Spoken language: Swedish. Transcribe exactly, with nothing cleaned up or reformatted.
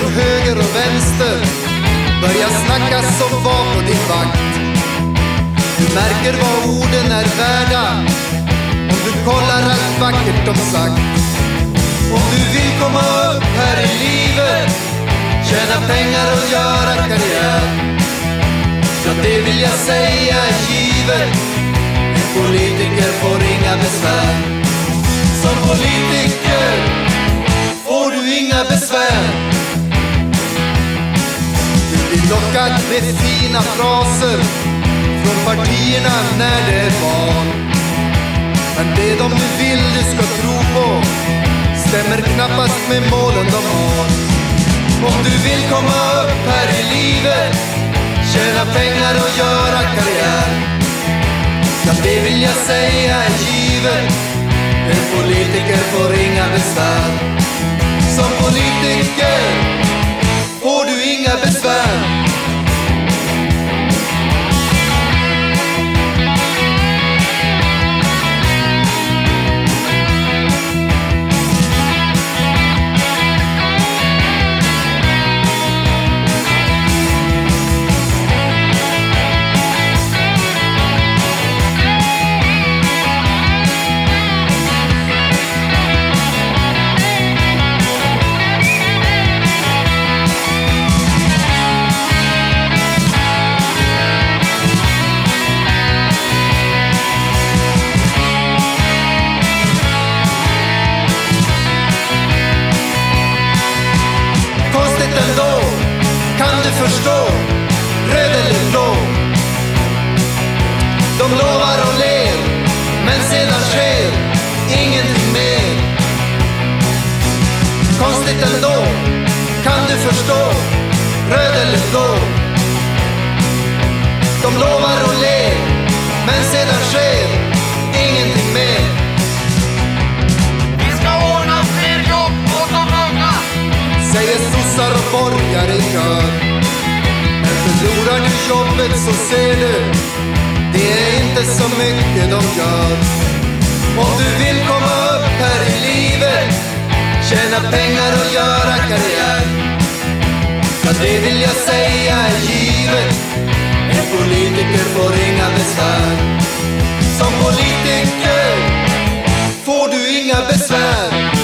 höger och vänster. Börja snacka som var på din vakt. Du märker vad orden är värda om du kollar allt vackert de sagt. Om du vill komma upp här i livet, tjäna pengar och göra karriär, så det vill jag säga är givet. En politiker får inga besvär. Som politiker får du inga besvär. Du blir lockad med fina fraser från partierna när det är val. Men det de nu vill du ska tro på stämmer knappast med målen de har. Om du vill komma upp här i livet, tjäna pengar och göra karriär, ja det vill jag säga är givet. En politiker får inga besvär. Som politiker får du inga besvär. Ändå kan du förstå, röd eller blå. De lovar och ler, men sedan sker ingenting mer. Konstigt ändå, kan du förstå, röd eller blå. De lovar och ler, men sedan sker ingenting mer. Vi ska ordna fler jobb åt de unga, säger sossar och borgare i kör. Men förlorar du jobbet så ser du, det är inte så mycket de gör. Om du vill komma upp här i livet, tjäna pengar och göra karriär, ja det vill jag säga är givet. En politiker får inga besvär. Som politiker får du inga besvär.